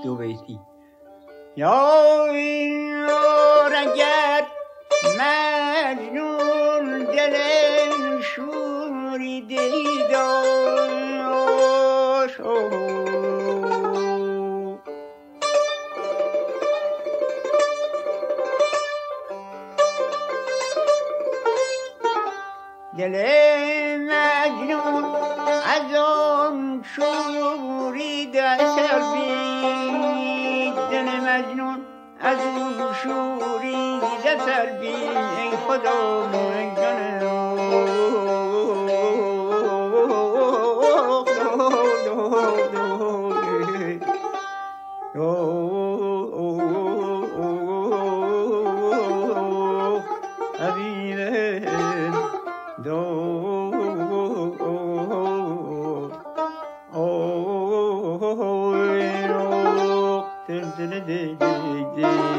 دو بیتی. یا اگر مجنون دل شوریده داشت، دل مجنون از آن شوریده اثر بید، دل مجنون از اون شوریده اثر بید. ای خدا ای جانم دل